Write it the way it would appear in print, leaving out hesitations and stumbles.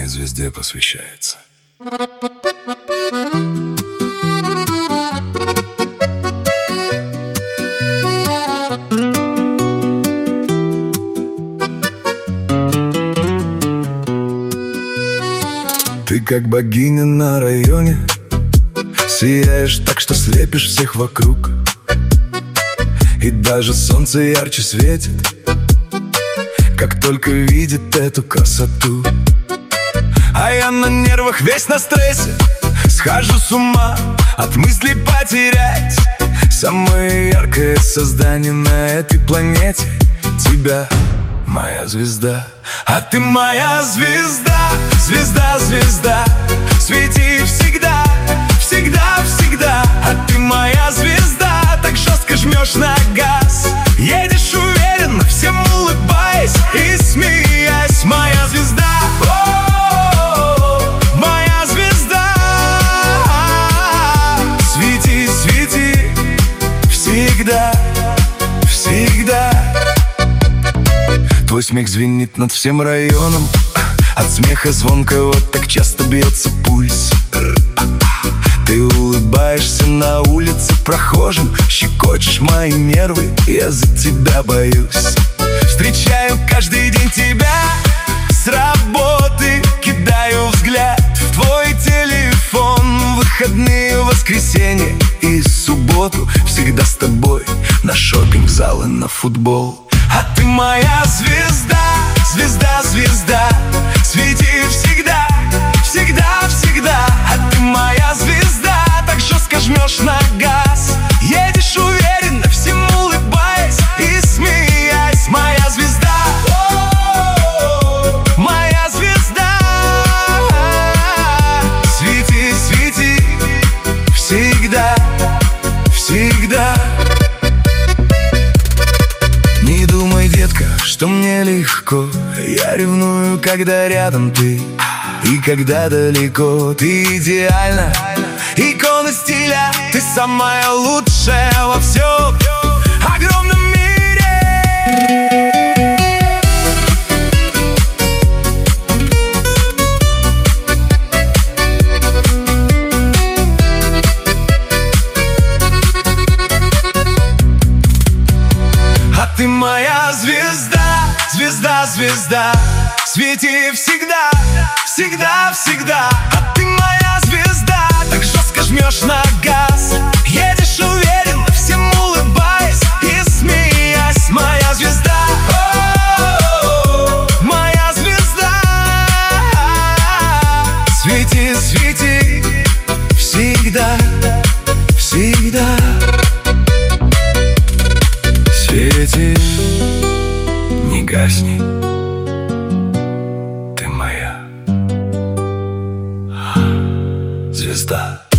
моей звезде посвящается. Ты как богиня на районе, сияешь так, что слепишь всех вокруг. И даже солнце ярче светит, как только видит эту красоту. А я на нервах, весь на стрессе, схожу с ума от мыслей потерять самое яркое создание на этой планете. Тебя, моя звезда. А ты моя звезда, звезда, звезда. Свети всегда, всегда, всегда. А ты моя звезда, так жестко жмешь на газ. Едешь уверенно, всем улыбаясь и смеясь. Моя звезда, моя звезда. Свети, свети, всегда, всегда. Твой смех звенит над всем районом, от смеха звонкого так часто бьется пульс. Ты улыбаешься на улице прохожим, щекочешь мои нервы, я за тебя боюсь. Встречаю каждый день тебя с работы, кидаю взгляд в твой телефон. Выходные, воскресенье и субботу всегда с тобой на шопинг-зал и на футбол. А ты моя звезда, звезда, звезда. Свети всегда, всегда, всегда. А ты моя звезда, так жестко жмешь на газ. Едешь уверенно, всем улыбаясь и смеясь. Моя звезда, моя звезда. Свети, свети, всегда, всегда. Не думай, детка, что мне легко. Я ревную, когда рядом ты, и когда далеко. Ты идеальна, икона стиля. Ты самая лучшая во всем огромном мире. А ты моя звезда, звезда, звезда. Свети всегда, всегда, всегда. А ты моя звезда, так жестко жмешь на газ. Едешь уверенно, всем улыбаясь и смеясь. Моя звезда, моя звезда. Свети, свети, всегда, всегда. Свети, не гасни, ты моя звезда.